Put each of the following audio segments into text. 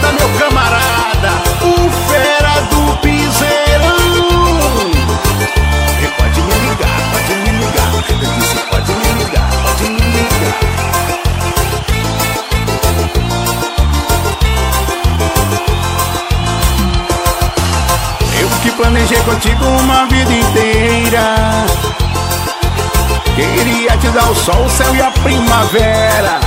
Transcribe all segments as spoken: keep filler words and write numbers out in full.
moçada, meu camarada, o fera do piseirão. E pode me ligar, pode me ligar. Eu disse pode me ligar, pode me ligar. Eu que planejei contigo uma vida inteira, queria te dar o sol, o céu e a primavera.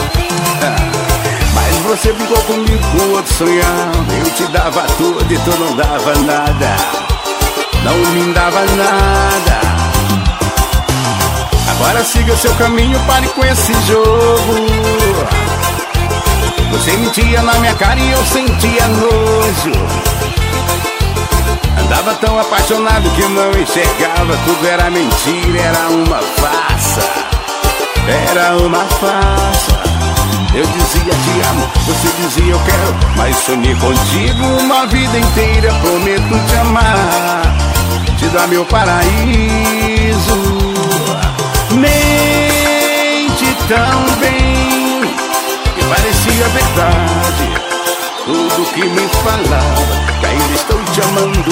Mas você ficou comigo com outro sonhando. Eu te dava tudo e tu não dava nada, não me dava nada. Agora siga seu caminho, pare com esse jogo. Você mentia na minha cara e eu sentia nojo. Andava tão apaixonado que não enxergava, tudo era mentira, era uma farsa, era uma farsa. Eu dizia te amo, você dizia eu quero, mas sonhei contigo uma vida inteira. Prometo te amar, te dar meu paraíso. Mente tão bem que parecia verdade tudo que me falava, que ainda estou te amando.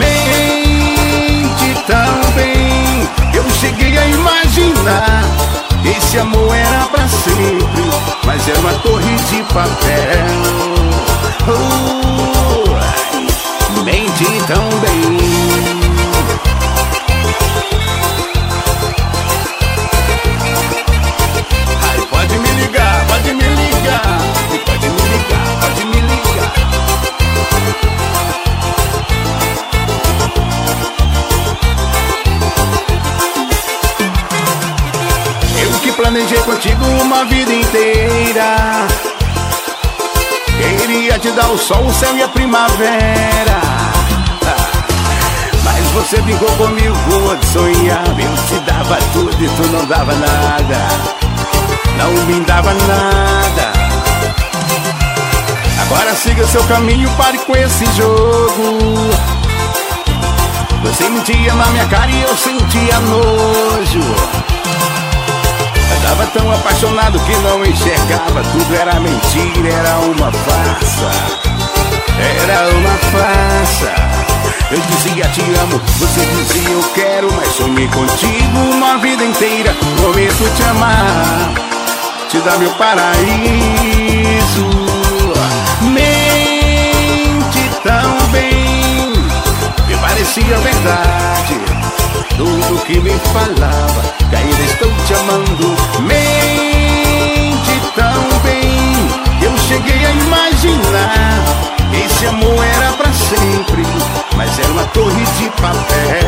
Mente tão bem, eu cheguei a imaginar que esse amor era pra sempre, mas era uma torre de papel. Oh, mente tão bem. Ai, pode me ligar, pode me ligar, pode me ligar, pode me ligar. Eu que planejei contigo uma vida inteira, queria te dar o sol, o céu e a primavera. Mas você brincou comigo quando sonhava. Eu te dava tudo e tu não dava nada, não me dava nada. Agora siga seu caminho, pare com esse jogo. Você mentia na minha cara e eu sentia nojo. Eu tava tão apaixonado que não enxergava, tudo era mentira, era uma farsa, era uma farsa. Eu dizia te amo, você dizia eu quero, mas sonhei contigo uma vida inteira. Prometo te amar, te dar meu paraíso. Mente tão bem que parecia verdade tudo que me falava, que ainda estou te amando. Mente tão bem, eu cheguei a imaginar que esse amor era pra sempre, mas era uma torre de papel.